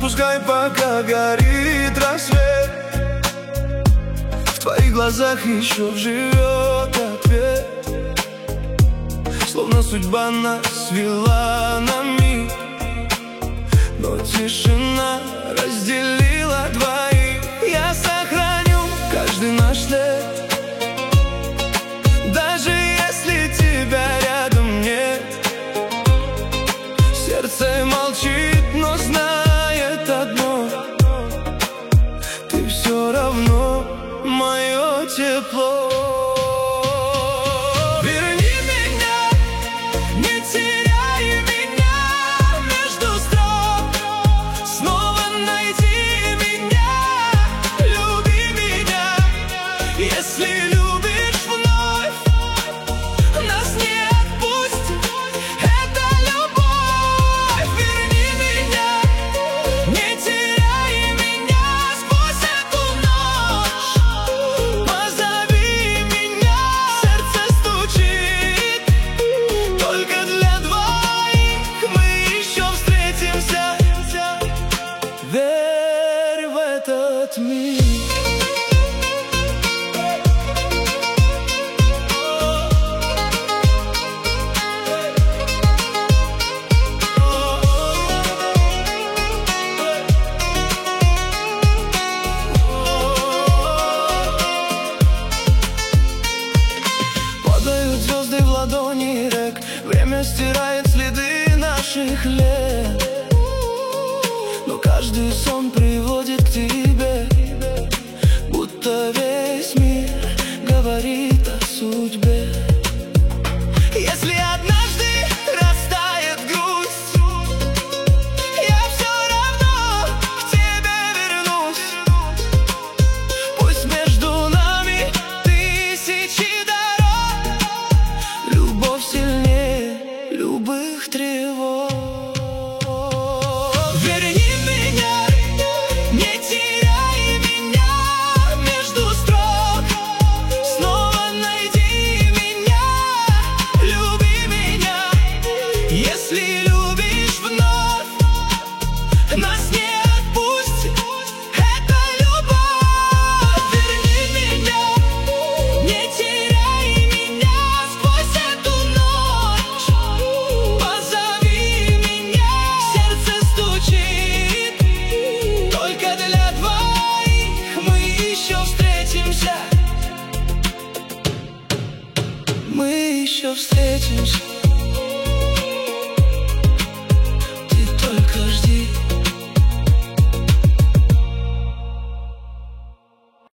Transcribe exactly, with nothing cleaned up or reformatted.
Пускай пока горит рассвет, в твоих глазах еще живет ответ. Словно судьба нас свела на миг, но тишина разделила двоих. Я сохраню каждый наш след, даже если тебя рядом нет. Сердце молчит, но знает одно: ты все равно мое тепло. Верни меня, не теряй меня между строк. Снова найди меня, люби меня. Если любишь вновь, нас не отпустит эта любовь. Верни меня, не теряй меня сквозь эту ночь. Позови меня, сердце стучит только для двоих. Мы еще встретимся. Верь в этот миг. Падают звезды в ладони рек, время стирает следы наших лет. Но каждый сон приводит к тебе, будто весь мир говорит о судьбе. Если однажды растает грусть, я все равно к тебе вернусь. Пусть между нами тысячи дорог, любовь сильнее любых тревог. Верни меня, не теряй меня между строк. Снова найди меня, люби меня. Если любишь вновь, нас не отпустит эта любовь. Верни меня, не теряй меня сквозь эту ночь. Позови меня, сердце стучит только для двоих. Мы еще встретимся. Мы еще встретимся.